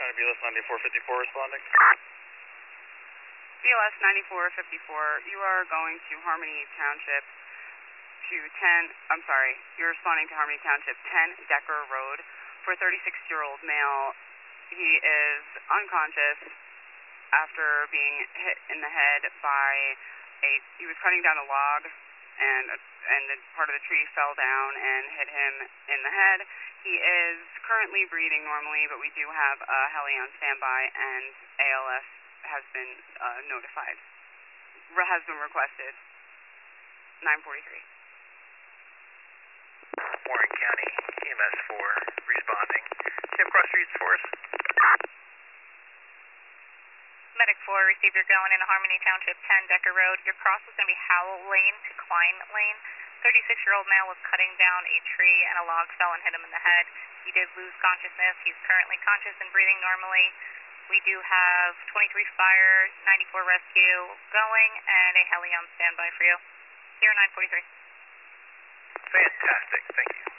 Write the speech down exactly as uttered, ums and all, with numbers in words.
County B L S ninety-four fifty-four responding. B L S ninety-four fifty-four, you are going to Harmony Township to ten, I'm sorry, you're responding to Harmony Township, ten Decker Road, for a thirty-six-year-old male. He is unconscious after being hit in the head by a, he was cutting down a log, and a, and the part of the tree fell down and hit him in the head. He is currently breathing normally, but we do have a heli on standby, and A L S has been uh, notified, Re- has been requested. nine forty-three. Warren County E M S four responding. Do you have cross streets for us? Medic four, receive your going into Harmony Township, ten Decker Road. Your cross is going to be Howell Lane to Klein Lane. thirty-six-year-old male was cutting down a tree and a log fell and hit him in the head. He did lose consciousness. He's currently conscious and breathing normally. We do have twenty-three Fire, ninety-four Rescue going, and a heli on standby for you. Here, nine forty-three. Fantastic. Thank you.